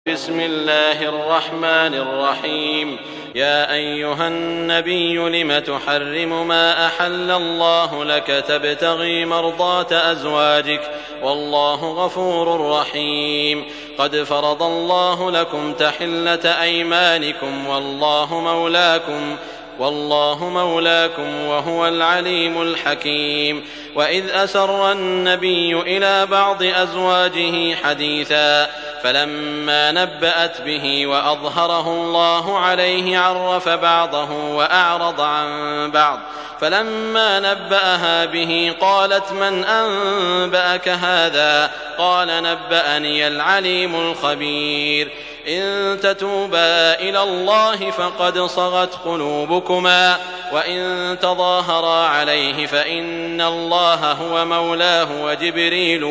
بسم الله الرحمن الرحيم. يا أيها النبي لم تحرم ما أحل الله لك تبتغي مرضات أزواجك والله غفور رحيم. قد فرض الله لكم تحلة أيمانكم والله مولاكم وهو العليم الحكيم. وإذ أسر النبي إلى بعض أزواجه حديثا فلما نبأت به وأظهره الله عليه عرف بعضه وأعرض عن بعض، فلما نبأها به قالت من أنبأك هذا؟ قال نبأني العليم الخبير. إن تتوبا إلى الله فقد صغت قلوبكما وإن تظاهرا عليه فإن الله هو مولاه وجبريل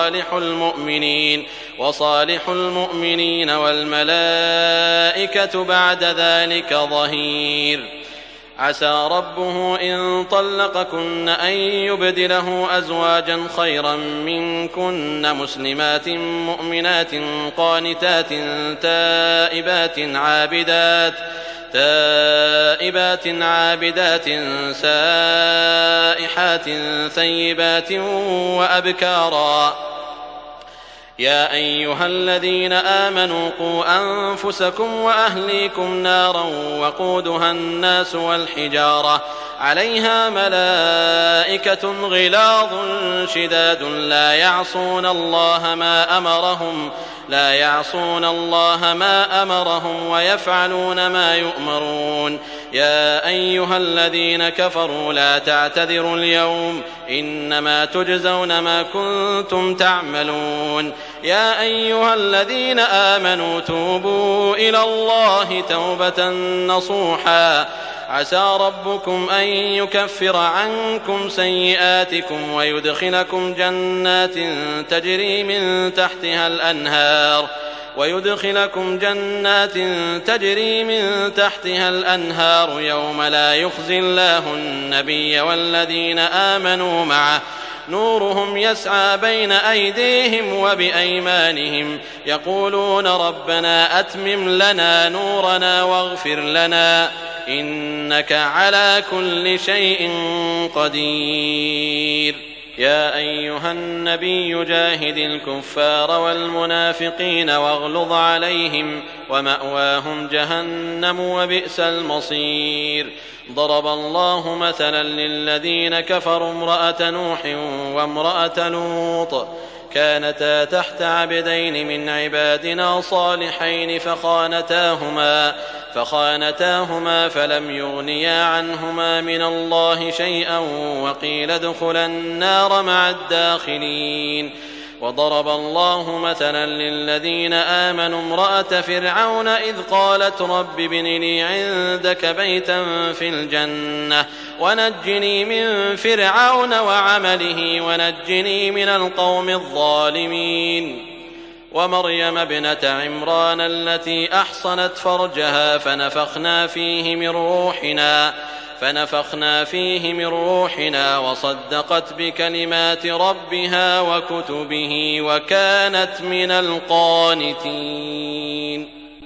وصالح المؤمنين والملائكة بعد ذلك ظهير. عسى ربه إن طلقكن أن يبدله أزواجا خيرا منكن مسلمات مؤمنات قانتات تائبات عابدات سائحات ثيبات وأبكارا. يا أيها الذين آمنوا قوا أنفسكم وأهليكم نارا وقودها الناس والحجارة عليها ملائكة غلاظ شداد لا يعصون الله ما أمرهم ويفعلون ما يؤمرون. يا أيها الذين كفروا لا تعتذروا اليوم إنما تجزون ما كنتم تعملون. يا أيها الذين آمنوا توبوا إلى الله توبة نصوحا عسى ربكم أن يكفر عنكم سيئاتكم ويدخلكم جنات تجري من تحتها الأنهار يوم لا يخزي الله النبي والذين آمنوا معه نورهم يسعى بين أيديهم وبأيمانهم يقولون ربنا أتمم لنا نورنا واغفر لنا إنك على كل شيء قدير. يا أيها النبي جاهد الكفار والمنافقين واغلظ عليهم ومأواهم جهنم وبئس المصير. ضرب الله مثلا للذين كفروا امرأة نوح وامرأة لوط كانتا تحت عبدين من عبادنا صالحين فخانتاهما فلم يغنيا عنهما من الله شيئا وقيل ادخلا النار مع الداخلين. وضرب الله مثلا للذين آمنوا امرأة فرعون إذ قالت رب ابن لي عندك بيتا في الجنة ونجني من فرعون وعمله ونجني من القوم الظالمين. ومريم ابنة عمران التي أحصنت فرجها فنفخنا فيه من روحنا وصدقت بكلمات ربها وكتبه وكانت من القانتين.